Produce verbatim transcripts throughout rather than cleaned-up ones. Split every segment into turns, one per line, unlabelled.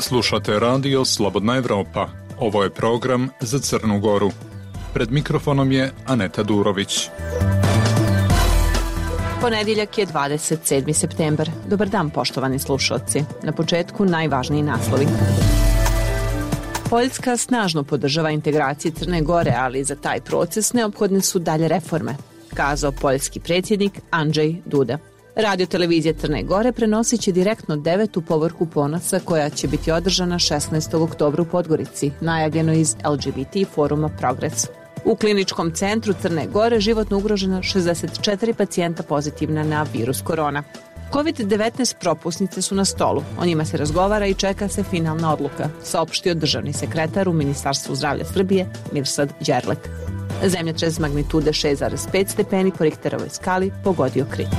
Slušate radio Slobodna Evropa. Ovo je program za Crnu Goru. Pred mikrofonom je Aneta Durović.
Ponedjeljak je dvadeset sedmi septembar. Dobar dan, poštovani slušalci. Na početku najvažniji naslovi. Poljska snažno podržava integraciju Crne Gore, ali za taj proces neophodne su dalje reforme, kazao poljski predsjednik Andrzej Duda. Radio televizija Crne Gore prenosit će direktno devetu povorku ponosa koja će biti održana šesnaestog oktobra u Podgorici, najavljeno iz L G B T foruma Progres. U kliničkom centru Crne Gore životno ugrožena šezdeset četiri pacijenta pozitivna na virus korona. kovid devetnaest propusnice su na stolu, o njima se razgovara i čeka se finalna odluka, saopštio državni sekretar u Ministarstvu zdravlja Srbije Mirsad Đerlek. Zemljotres magnitude šest zarez pet stepeni po Richterovoj skali pogodio Krit.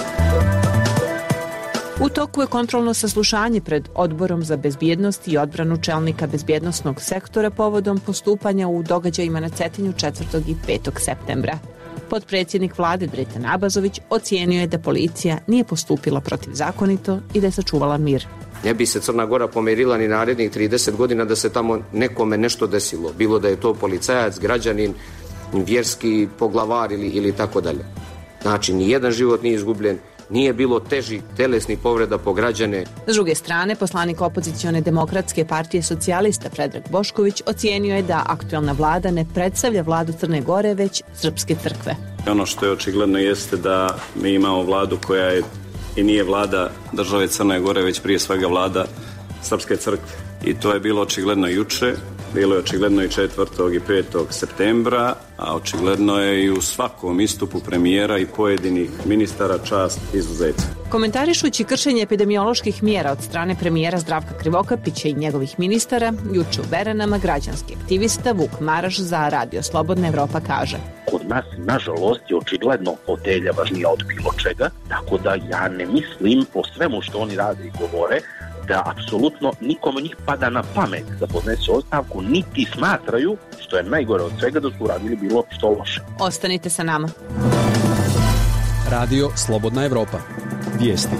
U toku je kontrolno saslušanje pred Odborom za bezbjednost i odbranu čelnika bezbjednosnog sektora povodom postupanja u događajima na Cetinju četvrtog i petog septembra. Potpredsjednik vlade Dritan Abazović ocijenio je da policija nije postupila protivzakonito i da je sačuvala mir.
Ne bi se Crna Gora pomerila ni narednih trideset godina da se tamo nekome nešto desilo, bilo da je to policajac, građanin, vjerski poglavar ili, ili tako dalje. Znači, ni jedan život nije izgubljen, nije bilo težih telesnih povreda po građane.
S druge strane, poslanik opozicione demokratske partije socijalista Predrag Bošković ocijenio je da aktualna vlada ne predstavlja vladu Crne Gore, već srpske crkve.
Ono što je očigledno jeste da mi imamo vladu koja je i nije vlada države Crne Gore, već prije svega vlada srpske crkve. I to je bilo očigledno juče, bilo je očigledno i četvrtog i petog septembra, a očigledno je i u svakom istupu premijera i pojedinih ministara čast izuzeća.
Komentarišući kršenje epidemioloških mjera od strane premijera Zdravka Krivokapića i njegovih ministara, juče u Beranama građanski aktivista Vuk Maraš za Radio Slobodna Evropa kaže:
Kod nas, nažalost, je očigledno fotelja važnija od bilo čega, tako da ja ne mislim po svemu što oni rade i govore, da apsolutno nikom od njih pada na pamet da podnese ostavku, niti smatraju, što je najgore od svega, da su uradili bilo što loše.
Ostanite sa nama.
Radio Slobodna Evropa. Vijesti.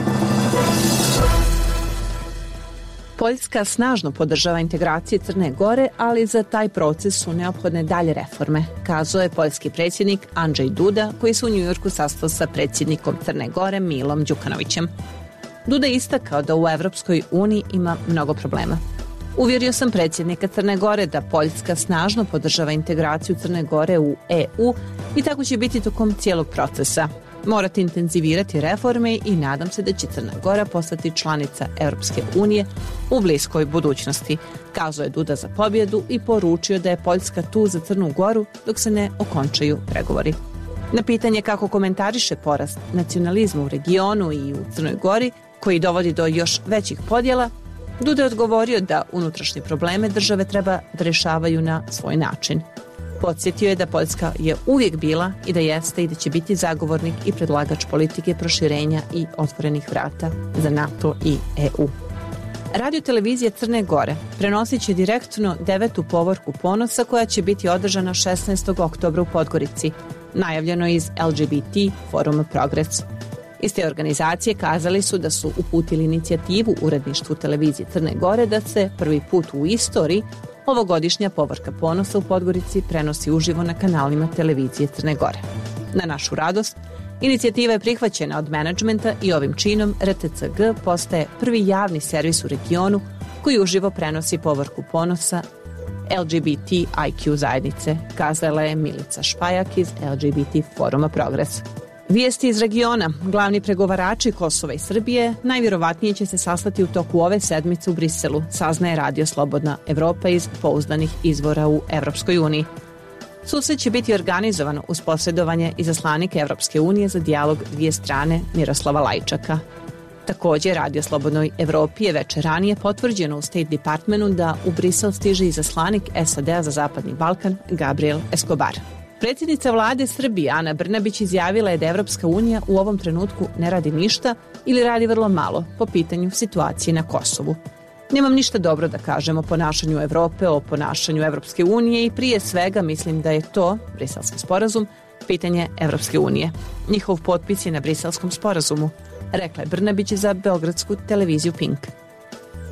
Poljska snažno podržava integraciju Crne Gore, ali za taj proces su neophodne dalje reforme, kazao je poljski predsjednik Andrzej Duda, koji se u Njujorku sastao sa predsjednikom Crne Gore Milom Đukanovićem. Duda je istakao da u Evropskoj uniji ima mnogo problema. Uvjerio sam predsjednika Crne Gore da Poljska snažno podržava integraciju Crne Gore u E U i tako će biti tokom cijelog procesa. Morate intenzivirati reforme i nadam se da će Crna Gora postati članica Evropske unije u bliskoj budućnosti, kazao je Duda za pobjedu i poručio da je Poljska tu za Crnu Goru dok se ne okončaju pregovori. Na pitanje kako komentariše porast nacionalizma u regionu i u Crnoj Gori, koji dovodi do još većih podjela, Duda je odgovorio da unutrašnje probleme države treba da rješavaju na svoj način. Podsjetio je da Poljska je uvijek bila i da jeste i da će biti zagovornik i predlagač politike proširenja i otvorenih vrata za NATO i E U. Radio televizija Crne Gore prenosit će direktno devetu povorku ponosa koja će biti održana šesnaestog oktobra u Podgorici, najavljeno iz L G B T foruma Progres. Iz te organizacije kazali su da su uputili inicijativu uredništvu televizije Crne Gore da se prvi put u istoriji ovogodišnja povorka ponosa u Podgorici prenosi uživo na kanalima televizije Crne Gore. Na našu radost, inicijativa je prihvaćena od menadžmenta i ovim činom R T C G postaje prvi javni servis u regionu koji uživo prenosi povorku ponosa L G B T I Q zajednice, kazala je Milica Špajak iz L G B T foruma Progres. Vijesti iz regiona. Glavni pregovarači Kosova i Srbije najvjerovatnije će se sastati u toku ove sedmice u Briselu, saznaje Radio Slobodna Evropa iz pouzdanih izvora u Evropskoj uniji. Susret će biti organizovan uz posredovanje izaslanika Evropske unije za dijalog dvije strane Miroslava Lajčaka. Također, Radio Slobodnoj Evropi je večer ranije potvrđeno u State Departmentu da u Brisel stiže izaslanik S A D-a za Zapadni Balkan Gabriel Escobar. Predsjednica vlade Srbije Ana Brnabić izjavila je da Evropska unija u ovom trenutku ne radi ništa ili radi vrlo malo po pitanju situacije na Kosovu. Nemam ništa dobro da kažem o ponašanju Evrope, o ponašanju Evropske unije i prije svega mislim da je to, Briselski sporazum, pitanje Evropske unije. Njihov potpis je na Briselskom sporazumu, rekla je Brnabić za beogradsku televiziju Pink.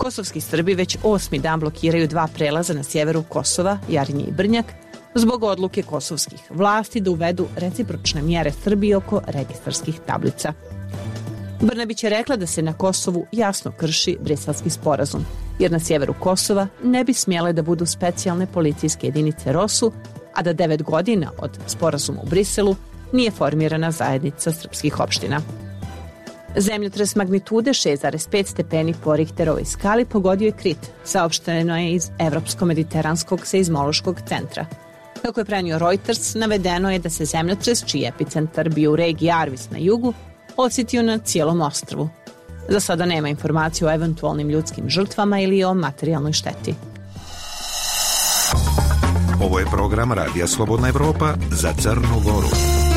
Kosovski Srbi već osmi dan blokiraju dva prelaza na sjeveru Kosova, Jarinje i Brnjak, zbog odluke kosovskih vlasti da uvedu recipročne mjere Srbiji oko registarskih tablica. Brnabić je rekla da se na Kosovu jasno krši Briselski sporazum, jer na sjeveru Kosova ne bi smjele da budu specijalne policijske jedinice ROSU, a da devet godina od sporazuma u Briselu nije formirana zajednica srpskih opština. Zemljotres magnitude šest zarez pet stepeni po Richterovoj skali pogodio je Krit, saopšteno je iz Evropsko-mediteranskog seizmološkog centra. Kako je prenio Reuters, navedeno je da se zemljotres, čiji je epicentar bio u regiji Arvis na jugu, osjetio na cijelom ostrvu. Za sada nema informacije o eventualnim ljudskim žrtvama ili o materijalnoj šteti.
Ovo je program Radija Slobodna Evropa za Crnu Goru.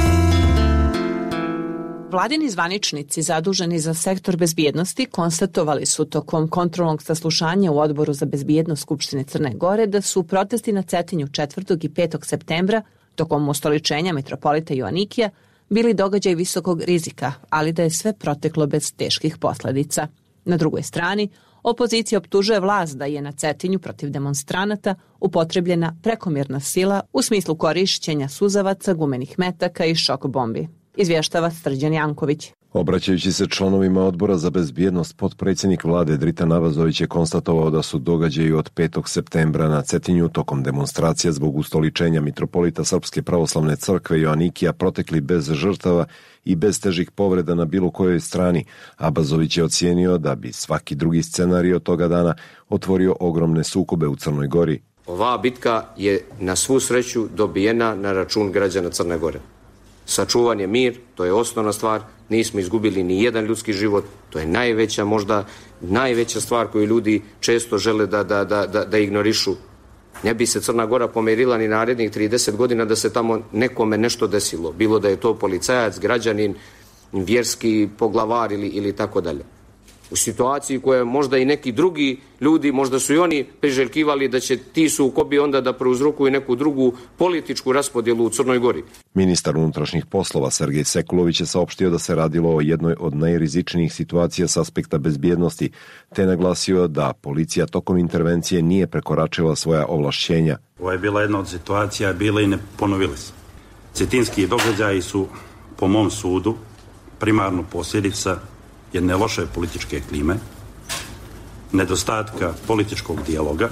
Vladini zvaničnici zaduženi za sektor bezbjednosti konstatovali su tokom kontrolnog saslušanja u Odboru za bezbjednost Skupštine Crne Gore da su protesti na Cetinju četvrtog i petog septembra tokom ustoličenja mitropolita Joanikija bili događaj visokog rizika, ali da je sve proteklo bez teških posljedica. Na drugoj strani, opozicija optužuje vlast da je na Cetinju protiv demonstranata upotrebljena prekomjerna sila u smislu korišćenja suzavaca, gumenih metaka i šok bombi. Izvještava Srđan Janković.
Obraćajući se članovima Odbora za bezbjednost, potpredsjednik vlade Dritan Abazović je konstatovao da su događaji od petog septembra na Cetinju tokom demonstracija zbog ustoličenja mitropolita Srpske pravoslavne crkve Joanikija protekli bez žrtava i bez težih povreda na bilo kojoj strani. Abazović je ocijenio da bi svaki drugi scenario toga dana otvorio ogromne sukobe u Crnoj Gori.
Ova bitka je na svu sreću dobijena na račun građana Crne Gore. Sačuvan je mir, to je osnovna stvar, nismo izgubili ni jedan ljudski život, to je najveća, možda najveća stvar koju ljudi često žele da, da, da, da, da ignorišu. Ne bi se Crna Gora pomerila ni narednih trideset godina da se tamo nekome nešto desilo, bilo da je to policajac, građanin, vjerski poglavar ili, ili tako dalje. U situaciji koja možda i neki drugi ljudi, možda su i oni priželjkivali da će ti sukobi onda da prouzrokuju neku drugu političku raspodjelu u Crnoj Gori.
Ministar unutrašnjih poslova Sergej Sekulović je saopštio da se radilo o jednoj od najrizičnijih situacija s aspekta bezbjednosti, te naglasio da policija tokom intervencije nije prekoračila svoja ovlašćenja.
Ovo je bila jedna od situacija, bile i ne ponovili se. Cetinski događaji su, po mom sudu, primarno posljedica jedne loše političke klime, nedostatka političkog dijaloga,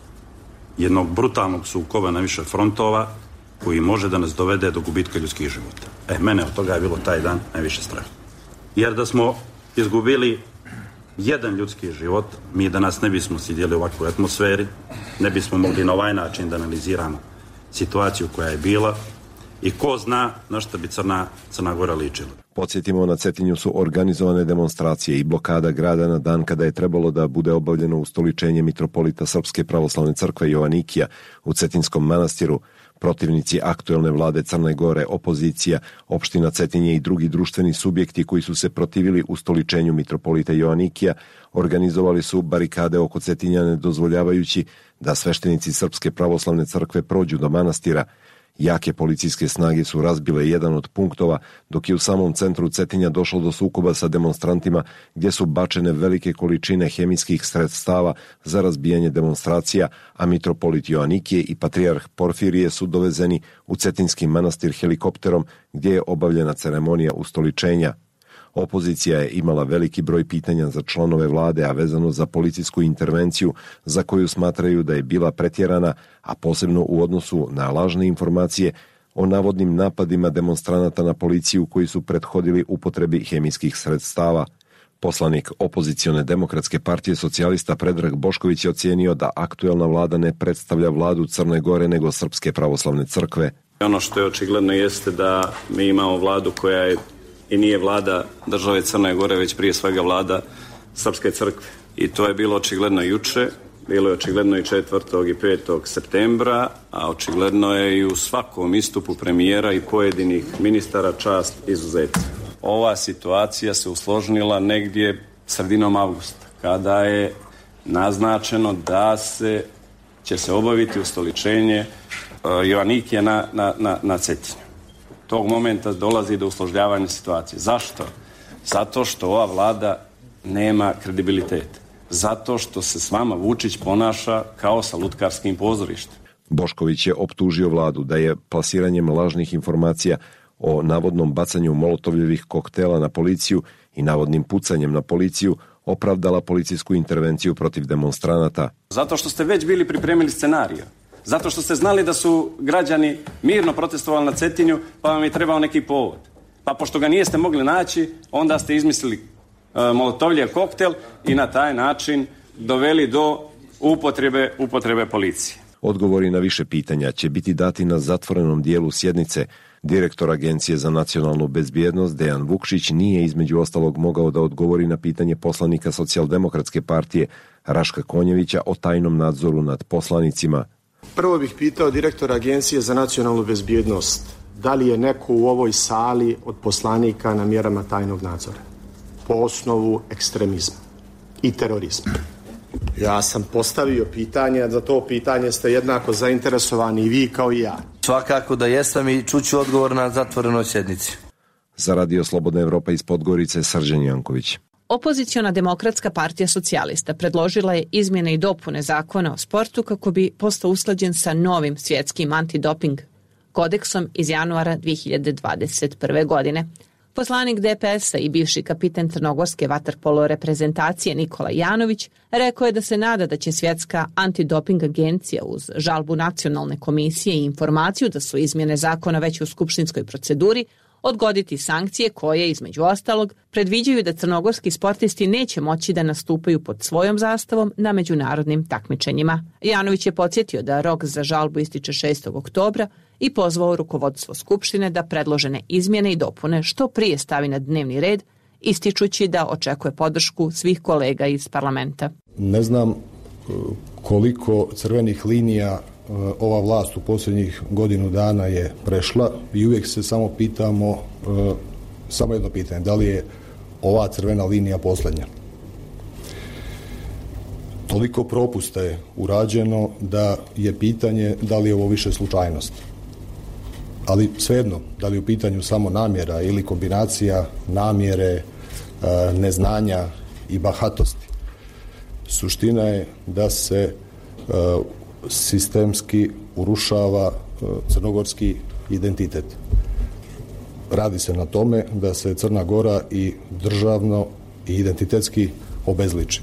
jednog brutalnog sukoba na više frontova koji može da nas dovede do gubitka ljudskih života. E, mene od toga je bilo taj dan najviše strah. Jer da smo izgubili jedan ljudski život, mi danas ne bismo sjedili u ovakvoj atmosferi, ne bismo mogli na ovaj način da analiziramo situaciju koja je bila i ko zna na što bi Crna, Crna Gora ličila.
Podsjetimo, na Cetinju su organizovane demonstracije i blokada grada na dan kada je trebalo da bude obavljeno ustoličenje mitropolita Srpske pravoslavne crkve Joanikija u Cetinskom manastiru. Protivnici aktuelne vlade Crne Gore, opozicija, opština Cetinje i drugi društveni subjekti koji su se protivili ustoličenju mitropolita Joanikija organizovali su barikade oko Cetinja, ne dozvoljavajući da sveštenici Srpske pravoslavne crkve prođu do manastira. Jake policijske snage su razbile jedan od punktova, dok je u samom centru Cetinja došlo do sukoba sa demonstrantima gdje su bačene velike količine hemijskih sredstava za razbijanje demonstracija, a mitropolit Joanikije i patrijarh Porfirije su dovezeni u Cetinski manastir helikopterom gdje je obavljena ceremonija ustoličenja. Opozicija je imala veliki broj pitanja za članove vlade, a vezano za policijsku intervenciju za koju smatraju da je bila pretjerana, a posebno u odnosu na lažne informacije o navodnim napadima demonstranata na policiju koji su prethodili upotrebi hemijskih sredstava. Poslanik opozicione demokratske partije socijalista Predrag Bošković je ocijenio da aktuelna vlada ne predstavlja vladu Crne Gore nego Srpske pravoslavne crkve.
Ono što je očigledno jeste da mi imamo vladu koja je i nije vlada države Crne Gore, već prije svega vlada Srpske crkve. I to je bilo očigledno juče, bilo je očigledno i četvrtog i petog septembra, a očigledno je i u svakom istupu premijera i pojedinih ministara čast izuzeća. Ova situacija se usložnila negdje sredinom avgusta, kada je naznačeno da se će se obaviti ustoličenje uh, Joanikija na, na, na, na Cetinju. Tog momenta dolazi do usložnjavanja situacije. Zašto? Zato što ova vlada nema kredibilitet. zato što se s vama Vučić ponaša kao sa lutkarskim pozorištem.
Bošković je optužio vladu da je plasiranjem lažnih informacija o navodnom bacanju molotovljevih koktela na policiju i navodnim pucanjem na policiju opravdala policijsku intervenciju protiv demonstranata.
Zato što ste već bili pripremili scenariju. Zato što ste znali da su građani mirno protestovali na Cetinju, pa vam je trebao neki povod. Pa pošto ga niste mogli naći, onda ste izmislili e, molotovljev koktel i na taj način doveli do upotrebe, upotrebe policije.
Odgovori na više pitanja će biti dati na zatvorenom dijelu sjednice. Direktor Agencije za nacionalnu bezbjednost Dejan Vukšić nije između ostalog mogao da odgovori na pitanje poslanika Socijaldemokratske partije Raška Konjevića o tajnom nadzoru nad poslanicima.
Prvo bih pitao direktora Agencije za nacionalnu bezbjednost, da li je neko u ovoj sali od poslanika na mjerama tajnog nadzora po osnovu ekstremizma i terorizma. Ja sam postavio pitanje, za to pitanje ste jednako zainteresovani i vi kao i ja.
Svakako da jesam i čuću odgovor na zatvorenoj sjednici.
Za Radio Slobodna Evropa iz Podgorice, Srđan Janković.
Opoziciona Demokratska partija socijalista predložila je izmjene i dopune zakona o sportu kako bi postao usklađen sa novim svjetskim antidoping kodeksom iz januara dvije hiljade dvadeset prve. godine. Poslanik D P S-a i bivši kapiten crnogorske vaterpolo reprezentacije Nikola Janović rekao je da se nada da će svjetska antidoping agencija uz žalbu nacionalne komisije i informaciju da su izmjene zakona već u skupštinskoj proceduri odgoditi sankcije koje, između ostalog, predviđaju da crnogorski sportisti neće moći da nastupaju pod svojom zastavom na međunarodnim takmičenjima. Janović je podsjetio da rok za žalbu ističe šestog oktobra i pozvao rukovodstvo Skupštine da predložene izmjene i dopune što prije stavi na dnevni red, ističući da očekuje podršku svih kolega iz parlamenta.
Ne znam koliko crvenih linija ova vlast u posljednjih godinu dana je prešla i uvijek se samo pitamo, samo jedno pitanje, da li je ova crvena linija posljednja? Toliko propusta je urađeno da je pitanje da li je ovo više slučajnost. Ali svejedno, da li je u pitanju samo namjera ili kombinacija namjere, neznanja i bahatosti. Suština je da se sistemski urušava crnogorski identitet. Radi se na tome da se Crna Gora i državno i identitetski obezliči.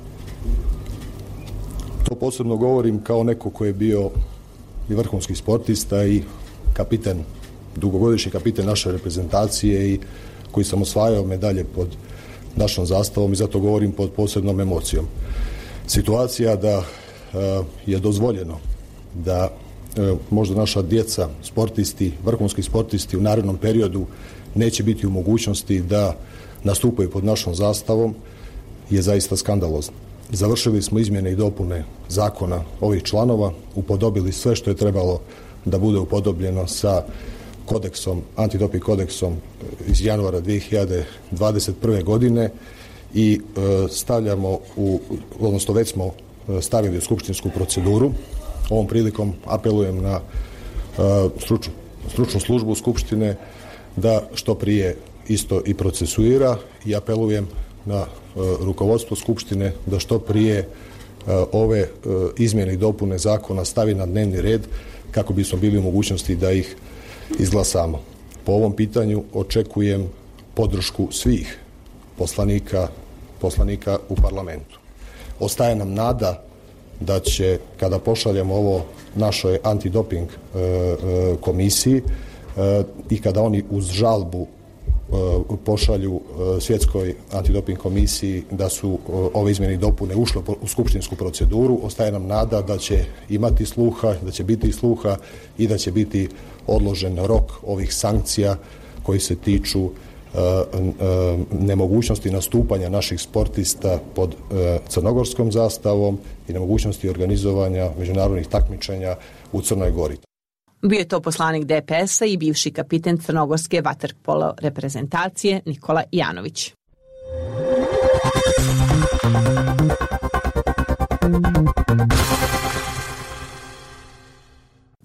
To posebno govorim kao neko ko je bio i vrhunski sportista i kapiten, dugogodišnji kapiten naše reprezentacije i koji sam osvajao medalje pod našom zastavom i zato govorim pod posebnom emocijom. Situacija da je dozvoljeno da možda naša djeca, sportisti, vrhunski sportisti u narednom periodu neće biti u mogućnosti da nastupaju pod našom zastavom je zaista skandalozno. Završili smo izmjene i dopune zakona ovih članova, upodobili sve što je trebalo da bude upodobljeno sa kodeksom, antidoping kodeksom iz januara dvije hiljade dvadeset prve. godine i stavljamo u, odnosno već smo stavili u skupštinsku proceduru. Ovom prilikom apelujem na stručnu, stručnu službu Skupštine da što prije isto i procesuira i apelujem na rukovodstvo Skupštine da što prije ove izmjene i dopune zakona stavi na dnevni red kako bismo bili u mogućnosti da ih izglasamo. Po ovom pitanju očekujem podršku svih poslanika, poslanika u parlamentu. Ostaje nam nada da će, kada pošaljemo ovo našoj antidoping e, e, komisiji e, i kada oni uz žalbu e, pošalju e, svjetskoj antidoping komisiji da su e, ove izmjene i dopune ušle u skupštinsku proceduru, ostaje nam nada da će imati sluha, da će biti sluha i da će biti odložen rok ovih sankcija koji se tiču nemogućnosti nastupanja naših sportista pod crnogorskom zastavom i nemogućnosti organizovanja međunarodnih takmičenja u Crnoj Gori.
Bio je to poslanik D P S-a i bivši kapiten crnogorske vaterpolo reprezentacije Nikola Janović.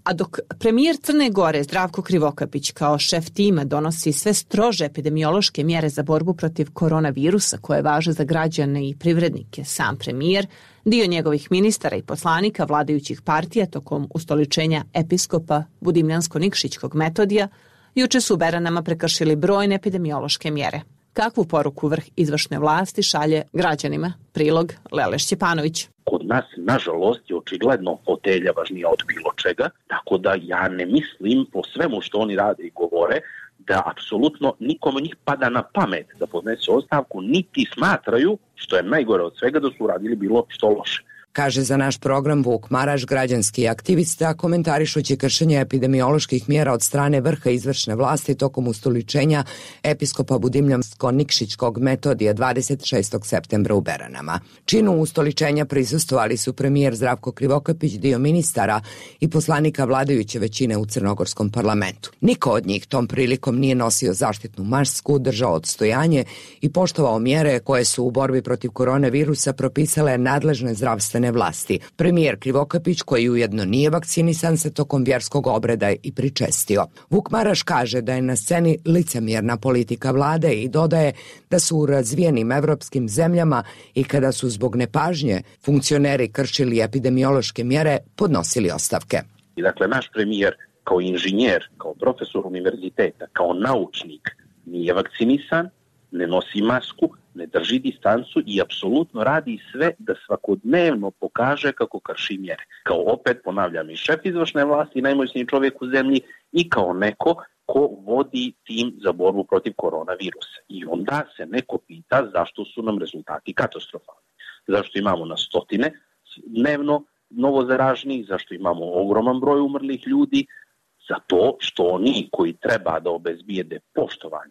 A dok premijer Crne Gore Zdravko Krivokapić kao šef tima donosi sve strože epidemiološke mjere za borbu protiv koronavirusa koje važe za građane i privrednike, sam premijer, dio njegovih ministara i poslanika vladajućih partija tokom ustoličenja episkopa Budimljansko-Nikšićkog Metodija juče su u Beranama prekršili brojne epidemiološke mjere. Kakvu poruku vrh izvršne vlasti šalje građanima? Prilog Lele Šćepanović.
Kod nas, nažalost, je očigledno fotelja važnija od bilo čega, tako da ja ne mislim po svemu što oni rade i govore da apsolutno nikom od njih pada na pamet da podnese ostavku, niti smatraju, što je najgore od svega, da su uradili bilo što loše.
Kaže za naš program Vuk Maraš, građanski aktivista, komentarišući kršenje epidemioloških mjera od strane vrha izvršne vlasti tokom ustoličenja episkopa Budimljansko-Nikšićkog Metodija dvadeset šestog septembra u Beranama. Činu ustoličenja prisustvovali su premijer Zdravko Krivokapić, dio ministara i poslanika vladajuće većine u crnogorskom parlamentu. Niko od njih tom prilikom nije nosio zaštitnu masku, držao odstojanje i poštovao mjere koje su u borbi protiv koronavirusa propisale nadležne zdravstvene vlasti. Premijer Krivokapić, koji ujedno nije vakcinisan, se tokom vjerskog obreda i pričestio. Vuk Maraš kaže da je na sceni licemjerna politika vlade i dodaje da su u razvijenim evropskim zemljama i kada su zbog nepažnje funkcioneri kršili epidemiološke mjere, podnosili ostavke.
I dakle, naš premijer kao inženjer, kao profesor univerziteta, kao naučnik nije vakcinisan, ne nosi masku, ne drži distancu i apsolutno radi sve da svakodnevno pokaže kako krši mjere. Kao opet, ponavljam, i šef izvršne vlasti, najmoćniji čovjek u zemlji i kao neko ko vodi tim za borbu protiv koronavirusa. I onda se neko pita zašto su nam rezultati katastrofalni. Zašto imamo na stotine dnevno novozaraženih, zašto imamo ogroman broj umrlih ljudi, zato što oni koji treba da obezbijede poštovanje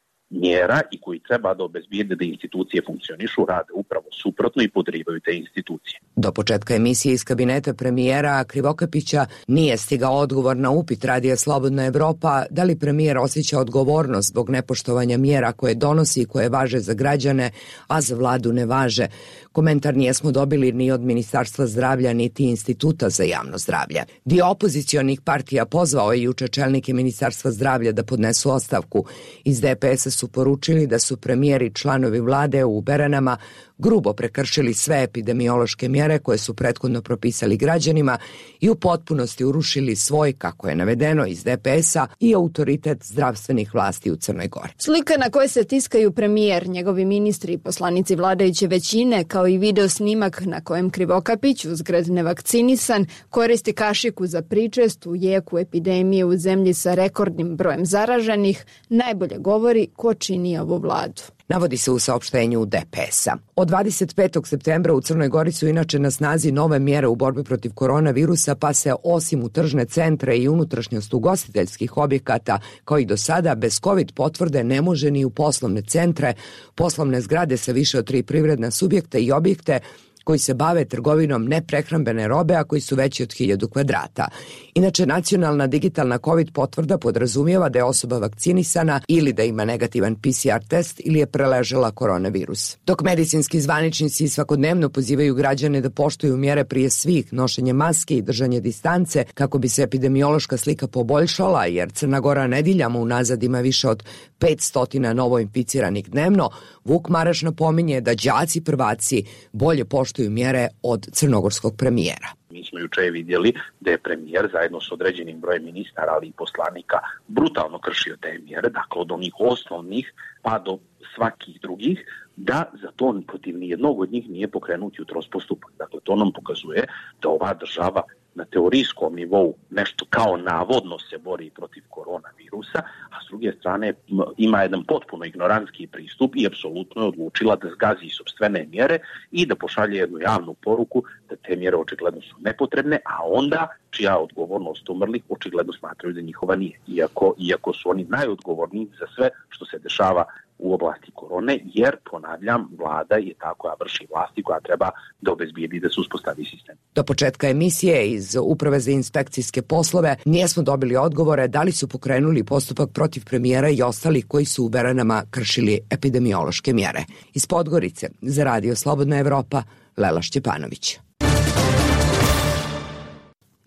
mjera i koji treba da obezbijede da institucije funkcionišu, rade upravo suprotno i podrivaju te institucije.
Do početka emisije iz kabineta premijera Krivokapića nije stigao odgovor na upit Radija Slobodna Evropa da li premijer osjeća odgovornost zbog nepoštovanja mjera koje donosi i koje važe za građane, a za vladu ne važe. Komentar nijesmo dobili ni od Ministarstva zdravlja niti Instituta za javno zdravlje. Dio opozicionih partija pozvao je juče čelnike Ministarstva zdravlja da podnesu ostavku. Iz D P S-a su poručili da su premijer i članovi vlade u Beranama grubo prekršili sve epidemiološke mjere koje su prethodno propisali građanima i u potpunosti urušili svoj, kako je navedeno iz D P S-a, i autoritet zdravstvenih vlasti u Crnoj Gori.
Slika na kojoj se tiskaju premijer, njegovi ministri i poslanici vladajuće većine, kao i video snimak na kojem Krivokapić, uzgred nevakcinisan, koristi kašiku za pričest u jeku epidemije u zemlji sa rekordnim brojem zaraženih, najbolje govori ko čini ovu vladu.
Navodi se u saopštenju D P S-a. Od dvadeset petog septembra u Crnoj Gori su inače na snazi nove mjere u borbi protiv koronavirusa, pa se osim u tržne centre i unutrašnjost ugostiteljskih objekata, kao i do sada, bez COVID potvrde ne može ni u poslovne centre, poslovne zgrade sa više od tri privredna subjekta i objekte koji se bave trgovinom neprehrambene robe, a koji su veći od hiljadu kvadrata. Inače, nacionalna digitalna COVID potvrda podrazumijeva da je osoba vakcinisana ili da ima negativan P C R test ili je preležala koronavirus. Dok medicinski zvaničnici svakodnevno pozivaju građane da poštuju mjere prije svih, nošenje maske i držanje distance, kako bi se epidemiološka slika poboljšala, jer Crna Gora nedeljama unazad ima više od petsto novo inficiranih dnevno, Vuk Maraš napominje da đaci prvaci bolje poštuju mjere od crnogorskog premijera.
Mi smo juče vidjeli da je premijer zajedno s određenim brojem ministara, ali i poslanika, brutalno kršio te mjere, dakle od onih osnovnih pa do svakih drugih, da za to protiv nijednog od njih nije pokrenut jutros postupak. Dakle, to nam pokazuje da ova država na teorijskom nivou nešto kao navodno se bori protiv koronavirusa, a s druge strane ima jedan potpuno ignorantski pristup i apsolutno je odlučila da zgazi sopstvene mjere i da pošalje jednu javnu poruku da te mjere očigledno su nepotrebne, a onda čija odgovornost umrlih očigledno smatraju da njihova nije. Iako, iako su oni najodgovorniji za sve što se dešava u oblasti korone, jer, ponavljam, vlada je ta koja vrši vlasti, koja treba da obezbijedi da se uspostavi sistem.
Do početka emisije iz Uprave za inspekcijske poslove nijesmo dobili odgovore da li su pokrenuli postupak protiv premijera i ostalih koji su u Beranama kršili epidemiološke mjere. Iz Podgorice, za Radio Slobodna Evropa, Lela Šćepanović.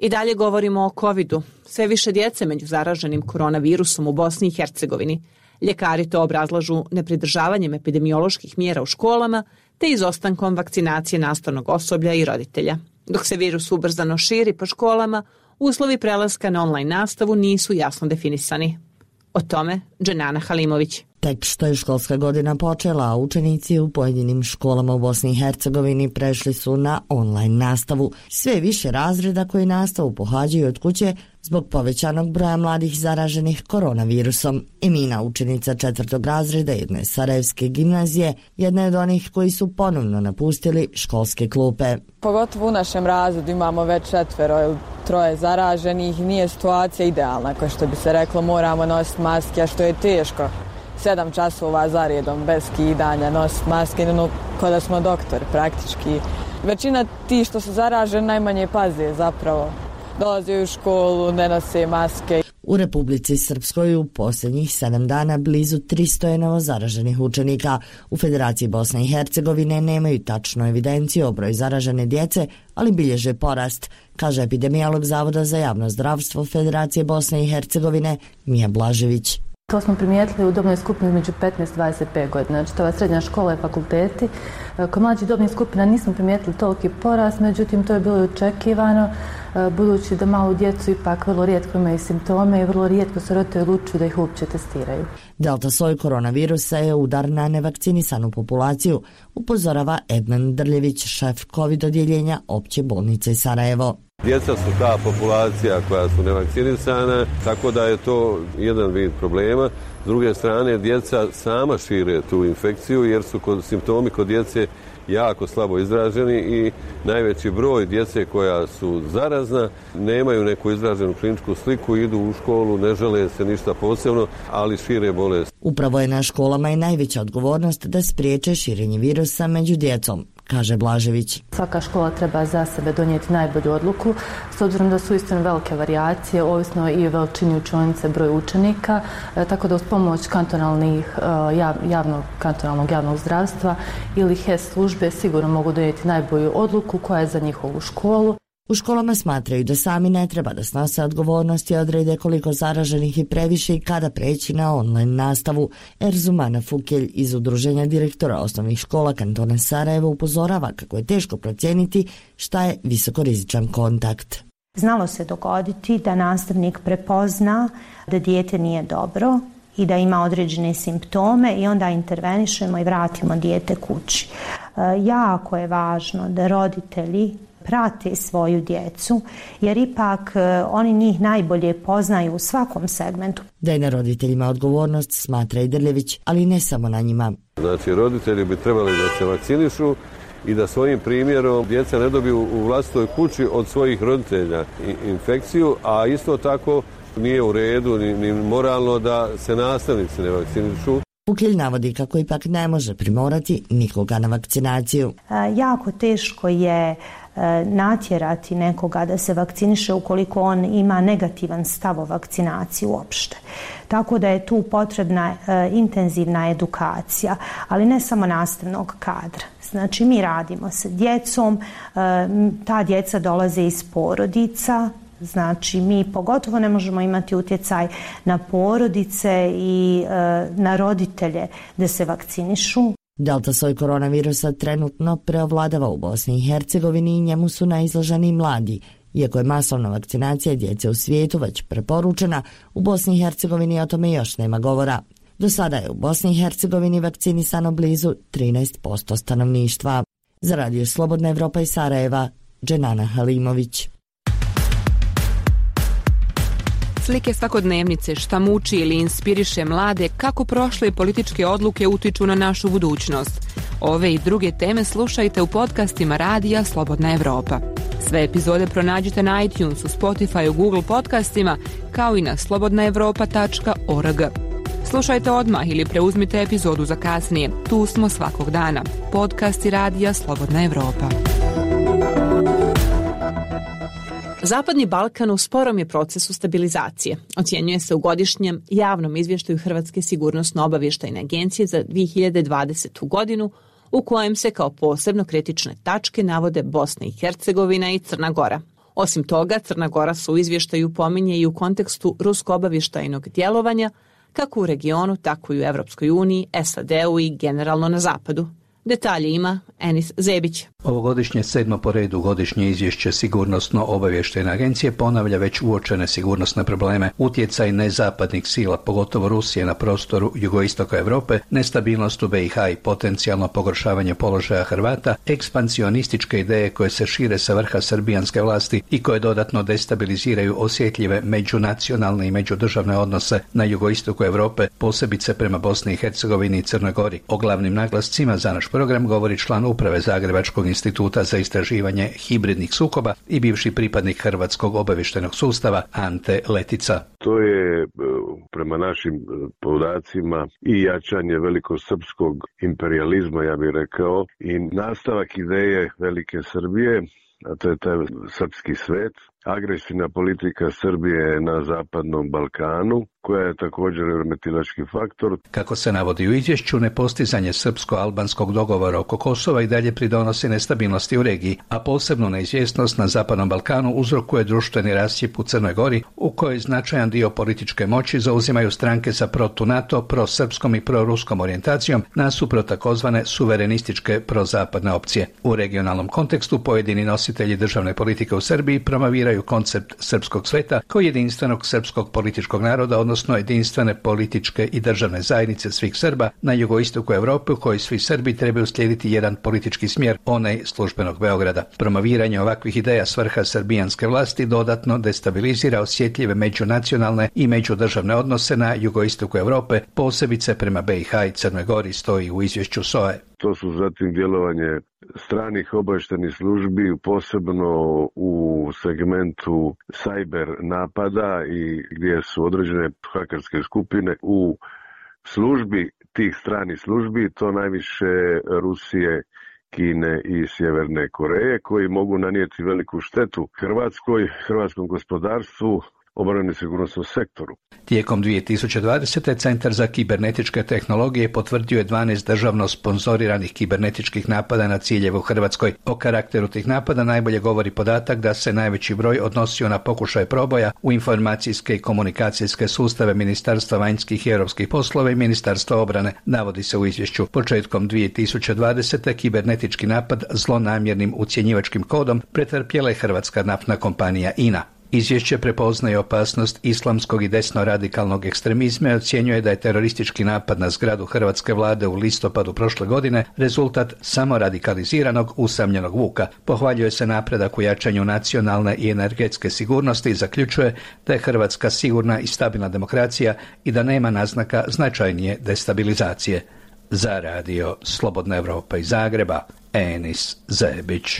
I dalje govorimo o covidu. Sve više djece među zaraženim koronavirusom u Bosni i Hercegovini. Ljekari to obrazlažu nepridržavanjem epidemioloških mjera u školama te izostankom vakcinacije nastavnog osoblja i roditelja. Dok se virus ubrzano širi po školama, uslovi prelaska na online nastavu nisu jasno definisani. O tome Dženana Halimović.
Tek što je školska godina počela, a učenici u pojedinim školama u Bosni i Hercegovini prešli su na online nastavu. Sve više razreda koji nastavu pohađaju od kuće zbog povećanog broja mladih zaraženih koronavirusom. Emina, učenica četvrtog razreda jedne sarajevske gimnazije, jedna je od onih koji su ponovno napustili školske klupe.
Pogotovo u našem razredu imamo već četvero ili troje zaraženih, nije situacija idealna, kao što bi se reklo, moramo nositi maske, a što je teško. Sedam časova za redom, bez skidanja, nositi maske, no, kao da smo doktori praktički. Većina ti što su zaraženi najmanje paze zapravo. Dolaze u školu, ne nose maske.
U Republici Srpskoj u posljednjih sedam dana blizu tristo je novozaraženih učenika. U Federaciji Bosne i Hercegovine nemaju tačnu evidenciju o broju zaražene djece, ali bilježe porast, kaže epidemiolog Zavoda za javno zdravstvo Federacije Bosne i Hercegovine Mija Blažević.
To smo primijetili u dobnoj skupini između petnaest i dvadeset pet godina, znači to je srednja škola i fakulteti. Kod mlađih dobnih skupina nismo primijetili toliki porast, međutim to je bilo očekivano, budući da malu djecu ipak vrlo rijetko imaju simptome i vrlo rijetko se roditelji odlučuju da ih uopće testiraju.
Delta soj koronavirusa je udar na nevakcinisanu populaciju, upozorava Ednan Drljević, šef COVID odjeljenja Opće bolnice Sarajevo.
Djeca su ta populacija koja su nevakcinisana, tako da je to jedan vid problema. S druge strane, djeca sama šire tu infekciju jer su kod, simptomi kod djece jako slabo izraženi i najveći broj djece koja su zarazna nemaju neku izraženu kliničku sliku, idu u školu, ne žele se ništa posebno, ali šire bolest.
Upravo je na školama i najveća odgovornost da spriječe širenje virusa među djecom, kaže Blažević.
Svaka škola treba za sebe donijeti najbolju odluku, s obzirom da su istinu velike varijacije, ovisno i o veličini učionice, broj učenika, e, tako da uz pomoć kantonalnih, e, jav, javnog, kantonalnog javnog zdravstva ili H E S službe sigurno mogu donijeti najbolju odluku koja je za njihovu školu.
U školama smatraju da sami ne treba da snose odgovornost i odrede koliko zaraženih i previše i kada preći na online nastavu. Erzumana Fukelj iz Udruženja direktora osnovnih škola kantona Sarajevo upozorava kako je teško procijeniti šta je visokorizičan kontakt.
Znalo se dogoditi da nastavnik prepozna da dijete nije dobro i da ima određene simptome i onda intervenišemo i vratimo dijete kući. E, jako je važno da roditelji prate svoju djecu, jer ipak e, oni njih najbolje poznaju u svakom segmentu.
Da je na roditeljima odgovornost, smatra i Drljević, ali ne samo na njima.
Znači, roditelji bi trebali da se vakcinišu i da svojim primjerom djeca ne dobiju u vlastitoj kući od svojih roditelja infekciju, a isto tako nije u redu ni, ni moralno da se nastavnici ne vakcinišu.
Fukelj navodi kako ipak ne može primorati nikoga na vakcinaciju.
E, jako teško je e, natjerati nekoga da se vakciniše ukoliko on ima negativan stav o vakcinaciji uopšte. Tako da je tu potrebna e, intenzivna edukacija, ali ne samo nastavnog kadra. Znači mi radimo sa djecom, e, ta djeca dolaze iz porodica. Znači, mi pogotovo ne možemo imati utjecaj na porodice i e, na roditelje da se vakcinišu.
Delta soj koronavirusa trenutno preovladava u Bosni i Hercegovini i njemu su najizloženi mladi. Iako je masovna vakcinacija djece u svijetu već preporučena, u Bosni i Hercegovini o tome još nema govora. Do sada je u Bosni i Hercegovini vakcinisano blizu trinaest posto stanovništva. Za Radio Slobodna Evropa iz Sarajeva, Dženana Halimović.
Slike svakodnevnice, šta muči ili inspiriše mlade, kako prošle političke odluke utiču na našu budućnost. Ove i druge teme slušajte u podcastima Radija Slobodna Evropa. Sve epizode pronađite na iTunesu, Spotifyu, Google podcastima, kao i na slobodna evropa tačka org. Slušajte odmah ili preuzmite epizodu za kasnije. Tu smo svakog dana. Podcasti Radija Slobodna Evropa. Zapadni Balkan u sporom je procesu stabilizacije. Ocjenjuje se u godišnjem javnom izvještaju Hrvatske sigurnosno-obavještajne agencije za dvije hiljade dvadesetu godinu, u kojem se kao posebno kritične tačke navode Bosna i Hercegovina i Crna Gora. Osim toga, Crna Gora se u izvještaju pominje i u kontekstu rusko-obavještajnog djelovanja, kako u regionu, tako i u Evropskoj uniji, S A D-u i generalno na zapadu. Detalje ima Enis Zebić.
Ovogodišnje sedmo po redu godišnje izvješće Sigurnosno-obavještajne agencije ponavlja već uočene sigurnosne probleme, utjecaj nezapadnih sila, pogotovo Rusije na prostoru jugoistoka Europe, nestabilnost u B i H i potencijalno pogoršavanje položaja Hrvata, ekspansionističke ideje koje se šire sa vrha srbijanske vlasti i koje dodatno destabiliziraju osjetljive međunacionalne i međudržavne odnose na jugoistoku Europe, posebice prema Bosni i Hercegovini i Crnoj Gori. O glavnim naglascima za naš program govori član uprave Zagrebačkog instituta za istraživanje hibridnih sukoba i bivši pripadnik Hrvatskog obavještajnog sustava Ante Letica.
To je prema našim podacima i jačanje velikosrpskog imperializma, ja bih rekao, i nastavak ideje Velike Srbije, a to je taj srpski svet, agresivna politika Srbije na zapadnom Balkanu, koja je također remetilački faktor.
Kako se navodi u izvješću, nepostizanje srpsko-albanskog dogovora oko Kosova i dalje pridonosi nestabilnosti u regiji, a posebno neizvjesnost na zapadnom Balkanu uzrokuje društveni rascijep u Crnoj Gori, u kojoj značajan dio političke moći zauzimaju stranke sa protu-NATO, pro-srpskom i pro-ruskom orijentacijom, nasuprot takozvane suverenističke prozapadne opcije. U regionalnom kontekstu pojedini nositelji državne politike u Srbiji promoviraju koncept srpskog sveta kao jedinstvenog srpskog političkog naroda, odnosno jedinstvene političke i državne zajednice svih Srba na jugoistoku Europe, u kojoj svi Srbi trebaju slijediti jedan politički smjer, onaj službenog Beograda. Promoviranje ovakvih ideja s vrha srbijanske vlasti dodatno destabilizira osjetljive međunacionalne i međudržavne odnose na jugoistoku Europe, posebice prema B i H i Crnoj Gori, stoji u izvješću S O A E.
To su zatim djelovanje stranih obavještajnih službi, posebno u segmentu cyber napada i gdje su određene hakerske skupine u službi tih stranih službi, to najviše Rusije, Kine i Sjeverne Koreje, koji mogu nanijeti veliku štetu Hrvatskoj, hrvatskom gospodarstvu, obrani i sigurnosnom sektoru.
Tijekom dvije tisuće dvadesete. Centar za kibernetičke tehnologije potvrdio je dvanaest državno sponzoriranih kibernetičkih napada na ciljeve u Hrvatskoj. O karakteru tih napada najbolje govori podatak da se najveći broj odnosio na pokušaj proboja u informacijske i komunikacijske sustave Ministarstva vanjskih i europskih poslova i Ministarstva obrane, navodi se u izvješću. Početkom dvije tisuće dvadesete. kibernetički napad zlonamjernim ucjenjivačkim kodom pretrpjela je hrvatska naftna kompanija I N A. Izvješće prepoznaje opasnost islamskog i desno-radikalnog ekstremizma i ocjenjuje da je teroristički napad na zgradu hrvatske vlade u listopadu prošle godine rezultat samoradikaliziranog usamljenog vuka. Pohvaljuje se napredak u jačanju nacionalne i energetske sigurnosti i zaključuje da je Hrvatska sigurna i stabilna demokracija i da nema naznaka značajnije destabilizacije. Za radio Slobodna Evropa iz Zagreba, Enis Zebić.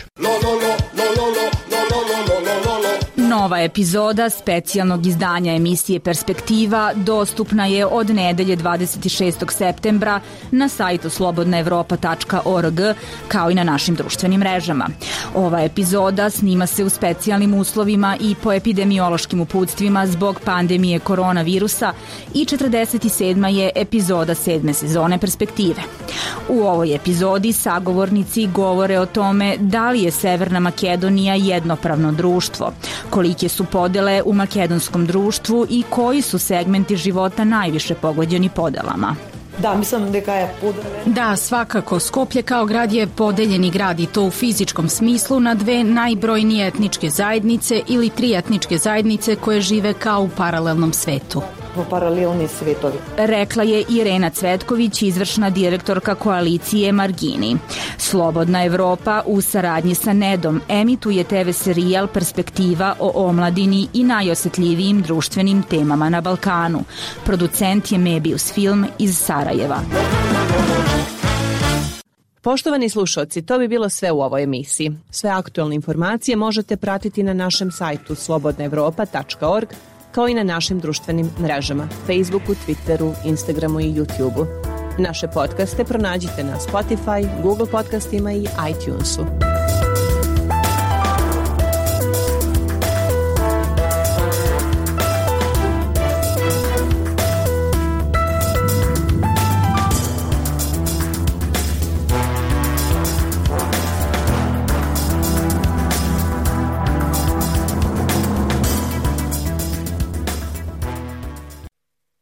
Nova epizoda specijalnog izdanja emisije Perspektiva dostupna je od nedelje dvadeset šestog septembra na sajtu slobodna evropa tačka org kao i na našim društvenim mrežama. Ova epizoda snima se u specijalnim uslovima i po epidemiološkim uputstvima zbog pandemije koronavirusa i četrdeset sedma je epizoda sedme sezone Perspektive. U ovoj epizodi sagovornici govore o tome da li je Severna Makedonija jednopravno društvo, kolike su podele u makedonskom društvu i koji su segmenti života najviše pogođeni podelama.
Da, mislim da je podele.
Da, svakako. Skoplje kao grad je podeljeni grad i to u fizičkom smislu na dve najbrojnije etničke zajednice ili tri etničke zajednice koje žive kao u paralelnom svetu.
Paralelni svetovi.
Rekla je Irena Cvetković, izvršna direktorka koalicije Margini. Slobodna Evropa u saradnji sa Nedom emituje te ve serijal Perspektiva o omladini i najosjetljivijim društvenim temama na Balkanu. Producent je Mebius Film iz Sarajeva.
Poštovani slušalci, to bi bilo sve u ovoj emisiji. Sve aktualne informacije možete pratiti na našem sajtu slobodna evropa tačka org kao i na našim društvenim mrežama, Facebooku, Twitteru, Instagramu i YouTubeu. Naše podcaste pronađite na Spotify, Google podcastima i iTunesu.